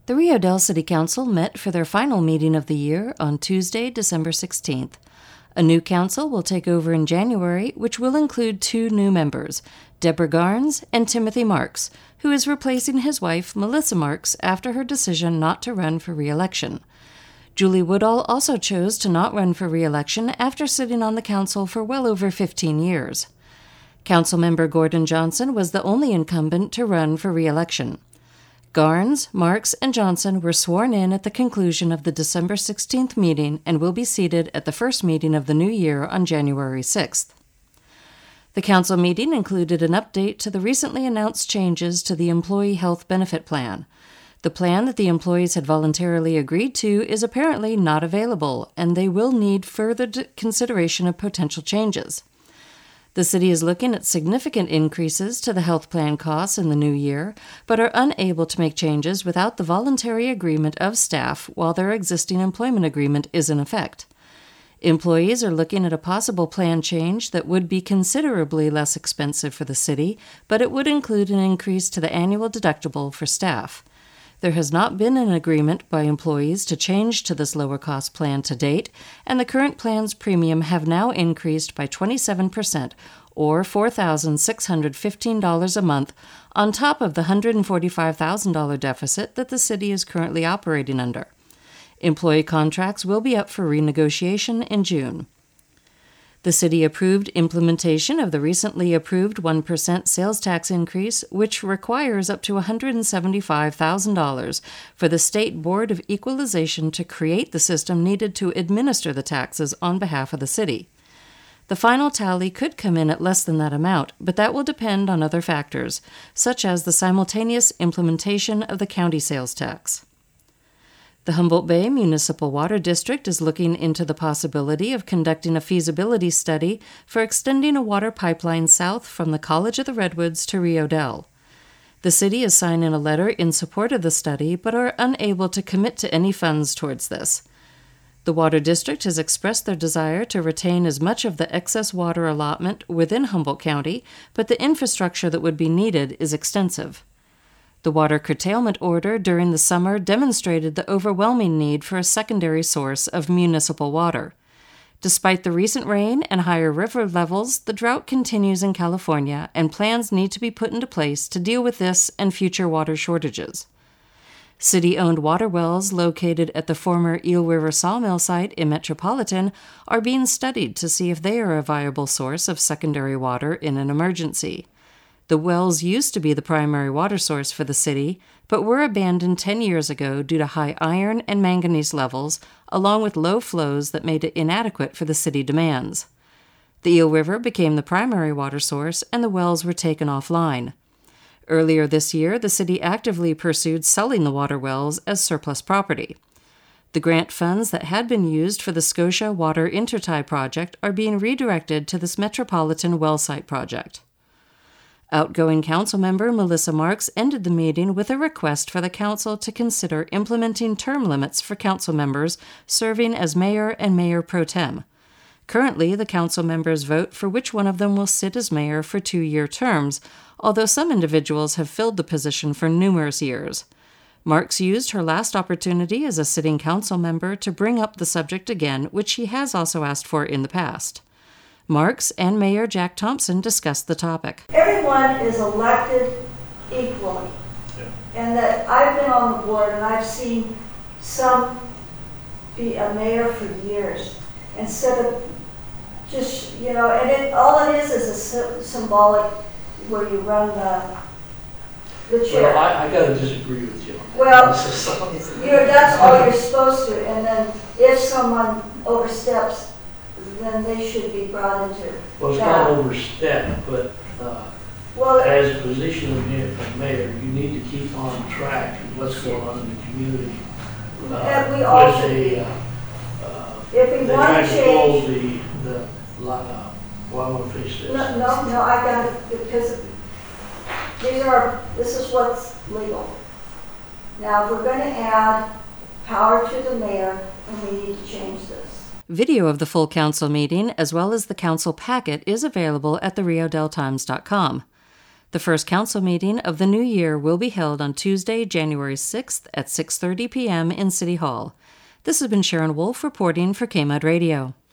The Rio Dell City Council met for their final meeting of the year on Tuesday, December 16th. A new council will take over in January, which will include 2 new members, Deborah Garnes and Timothy Marks, who is replacing his wife, Melissa Marks, after her decision not to run for re-election. Julie Woodall also chose to not run for re-election after sitting on the council for well over 15 years. Councilmember Gordon Johnson was the only incumbent to run for re-election. Garnes, Marks, and Johnson were sworn in at the conclusion of the December 16th meeting and will be seated at the first meeting of the new year on January 6th. The council meeting included an update to the recently announced changes to the Employee Health Benefit Plan. The plan that the employees had voluntarily agreed to is apparently not available, and they will need further consideration of potential changes. The city is looking at significant increases to the health plan costs in the new year, but are unable to make changes without the voluntary agreement of staff while their existing employment agreement is in effect. Employees are looking at a possible plan change that would be considerably less expensive for the city, but it would include an increase to the annual deductible for staff. There has not been an agreement by employees to change to this lower-cost plan to date, and the current plan's premium have now increased by 27%, or $4,615 a month, on top of the $145,000 deficit that the city is currently operating under. Employee contracts will be up for renegotiation in June. The city approved implementation of the recently approved 1% sales tax increase, which requires up to $175,000 for the State Board of Equalization to create the system needed to administer the taxes on behalf of the city. The final tally could come in at less than that amount, but that will depend on other factors, such as the simultaneous implementation of the county sales tax. The Humboldt Bay Municipal Water District is looking into the possibility of conducting a feasibility study for extending a water pipeline south from the College of the Redwoods to Rio Dell. The city is signing a letter in support of the study, but are unable to commit to any funds towards this. The Water District has expressed their desire to retain as much of the excess water allotment within Humboldt County, but the infrastructure that would be needed is extensive. The water curtailment order during the summer demonstrated the overwhelming need for a secondary source of municipal water. Despite the recent rain and higher river levels, the drought continues in California, and plans need to be put into place to deal with this and future water shortages. City-owned water wells located at the former Eel River sawmill site in Metropolitan are being studied to see if they are a viable source of secondary water in an emergency. The wells used to be the primary water source for the city, but were abandoned 10 years ago due to high iron and manganese levels, along with low flows that made it inadequate for the city demands. The Eel River became the primary water source, and the wells were taken offline. Earlier this year, the city actively pursued selling the water wells as surplus property. The grant funds that had been used for the Scotia Water Intertie project are being redirected to this Metropolitan well site project. Outgoing council member Melissa Marks ended the meeting with a request for the council to consider implementing term limits for council members serving as mayor and mayor pro tem. Currently, the council members vote for which one of them will sit as mayor for 2-year terms, although some individuals have filled the position for numerous years. Marks used her last opportunity as a sitting council member to bring up the subject again, which she has also asked for in the past. Marks and Mayor Jack Thompson discussed the topic. Everyone is elected equally. And that I've been on the board and I've seen some be a mayor for years instead of just, and all it is a symbolic where you run the chair. Well, I got to disagree with you. Well, that's all you're supposed to. And then if someone oversteps, then they should be brought into well, it's not overstep, but as a position of mayor, you need to keep on track with what's going on in the community. And we all should be. If we want to change well, I want to finish this. No, I got it because this is what's legal. Now, if we're going to add power to the mayor, then we need to change this. Video of the full council meeting, as well as the council packet, is available at theriodelltimes.com. The first council meeting of the new year will be held on Tuesday, January 6th at 6:30 p.m. in City Hall. This has been Sharon Wolf reporting for KMUD Radio.